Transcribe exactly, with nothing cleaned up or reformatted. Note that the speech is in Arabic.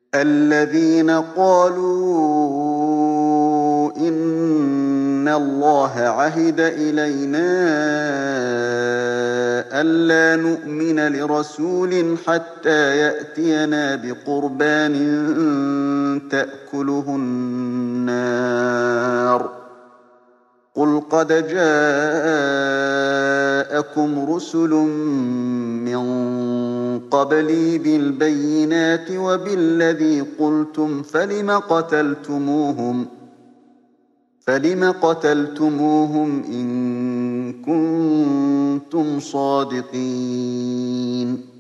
الذين قالوا إن الله عهد إلينا ألا نؤمن لرسول حتى يأتينا بقربان تأكله النار قل قد جاءكم رسل من قبلي بالبينات وبالذي قلتم فلم قتلتموهم فلم قتلتموهم إن كنتم صادقين